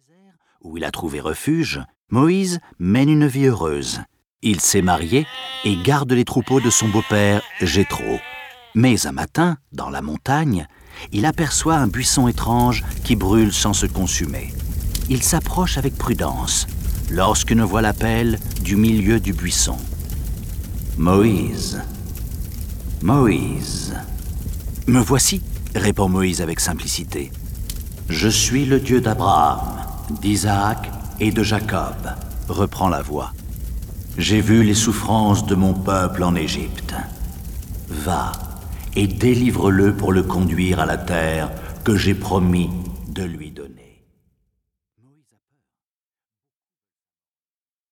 désert, où il a trouvé refuge, Moïse mène une vie heureuse. Il s'est marié et garde les troupeaux de son beau-père Jéthro. Mais un matin, dans la montagne, il aperçoit un buisson étrange qui brûle sans se consumer. Il s'approche avec prudence, lorsqu'une voix l'appelle du milieu du buisson. « Moïse, Moïse. »« Me voici, » répond Moïse avec simplicité. « Je suis le Dieu d'Abraham, d'Isaac et de Jacob, » reprend la voix. « J'ai vu les souffrances de mon peuple en Égypte. Va et délivre-le pour le conduire à la terre que j'ai promis de lui. »